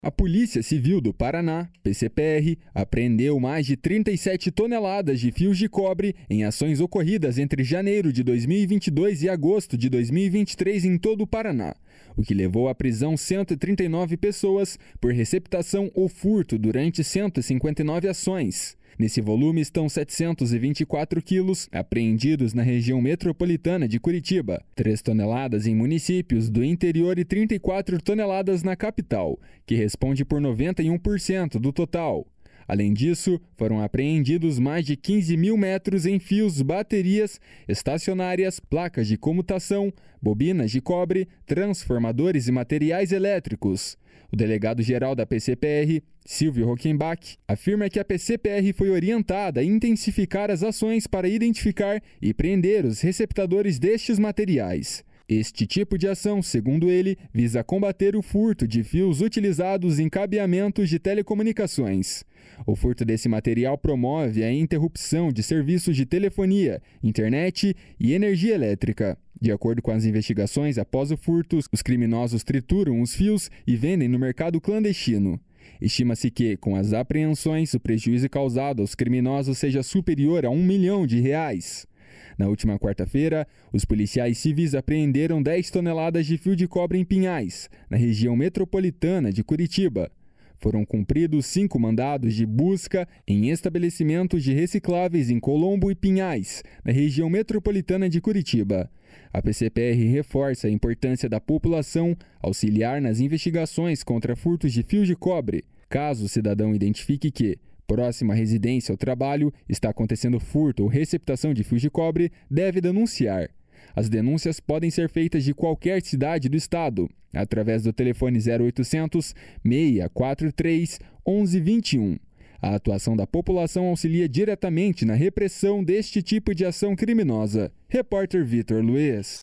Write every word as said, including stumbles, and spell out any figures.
A Polícia Civil do Paraná, P C P R, apreendeu mais de trinta e sete toneladas de fios de cobre em ações ocorridas entre janeiro de dois mil e vinte e dois e agosto de dois mil e vinte e três em todo o Paraná, o que levou à prisão cento e trinta e nove pessoas por receptação ou furto durante cento e cinquenta e nove ações. Nesse volume estão setecentos e vinte e quatro quilos apreendidos na região metropolitana de Curitiba, três toneladas em municípios do interior e trinta e quatro toneladas na capital, que responde por noventa e um por cento do total. Além disso, foram apreendidos mais de quinze mil metros em fios, baterias, estacionárias, placas de comutação, bobinas de cobre, transformadores e materiais elétricos. O delegado-geral da P C P R, Silvio Rockenbach, afirma que a P C P R foi orientada a intensificar as ações para identificar e prender os receptadores destes materiais. Este tipo de ação, segundo ele, visa combater o furto de fios utilizados em cabeamentos de telecomunicações. O furto desse material promove a interrupção de serviços de telefonia, internet e energia elétrica. De acordo com as investigações, após o furto, os criminosos trituram os fios e vendem no mercado clandestino. Estima-se que, com as apreensões, o prejuízo causado aos criminosos seja superior a um milhão de reais. Na última quarta-feira, os policiais civis apreenderam dez toneladas de fio de cobre em Pinhais, na região metropolitana de Curitiba. Foram cumpridos cinco mandados de busca em estabelecimentos de recicláveis em Colombo e Pinhais, na região metropolitana de Curitiba. A P C P R reforça a importância da população auxiliar nas investigações contra furtos de fios de cobre, caso o cidadão identifique que, próximo à residência ou trabalho, está acontecendo furto ou receptação de fios de cobre, deve denunciar. As denúncias podem ser feitas de qualquer cidade do estado, através do telefone zero oitocentos, seis quatro três, onze vinte e um. A atuação da população auxilia diretamente na repressão deste tipo de ação criminosa. Repórter Vitor Luiz.